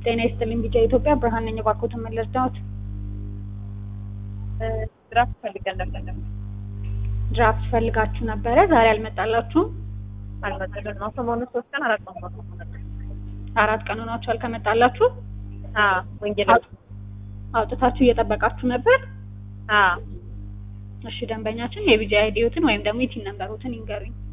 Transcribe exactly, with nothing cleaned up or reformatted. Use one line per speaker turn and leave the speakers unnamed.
ጤና ይስጥልኝ ቢጫ ኢትዮጵያ ብርሃን ነኝ። ባኮትን መለርዳውት
ድራፍት ፈልገን ነበር።
ድራፍት ፈልጋችሁ ነበረ? ዛሬ አልመጣላችሁም?
አልመጣልን ነው። ሰሞኑን ሶስት ቀን አራት ቀን ነው።
አራት ቀን ሆኗችኋል ከመጣላችሁ?
አዎ ወንጌል
አውጥታችሁ እየጠበቃችሁ ነበር?
አዎ።
እሺ ደንበኛችን የቢጂ አይዲዎትን ወይም ደግሞ የቲን ነምበሮትን ይንገሩኝ።